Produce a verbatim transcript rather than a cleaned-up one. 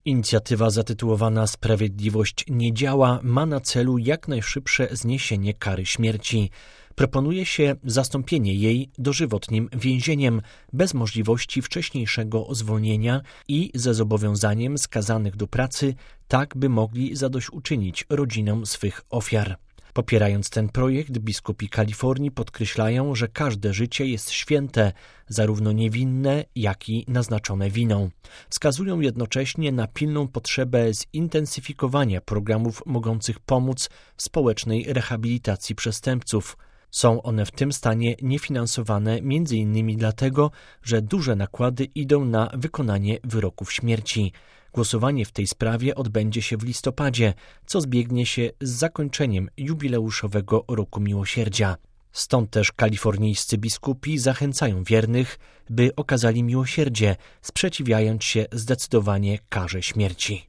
Inicjatywa zatytułowana „Sprawiedliwość nie działa” ma na celu jak najszybsze zniesienie kary śmierci. Proponuje się zastąpienie jej dożywotnim więzieniem bez możliwości wcześniejszego zwolnienia i ze zobowiązaniem skazanych do pracy, tak by mogli zadośćuczynić rodzinom swych ofiar. Popierając ten projekt, biskupi Kalifornii podkreślają, że każde życie jest święte, zarówno niewinne, jak i naznaczone winą. Wskazują jednocześnie na pilną potrzebę zintensyfikowania programów mogących pomóc w społecznej rehabilitacji przestępców. Są one w tym stanie niefinansowane między innymi dlatego, że duże nakłady idą na wykonanie wyroków śmierci. Głosowanie w tej sprawie odbędzie się w listopadzie, co zbiegnie się z zakończeniem jubileuszowego Roku Miłosierdzia. Stąd też kalifornijscy biskupi zachęcają wiernych, by okazali miłosierdzie, sprzeciwiając się zdecydowanie karze śmierci.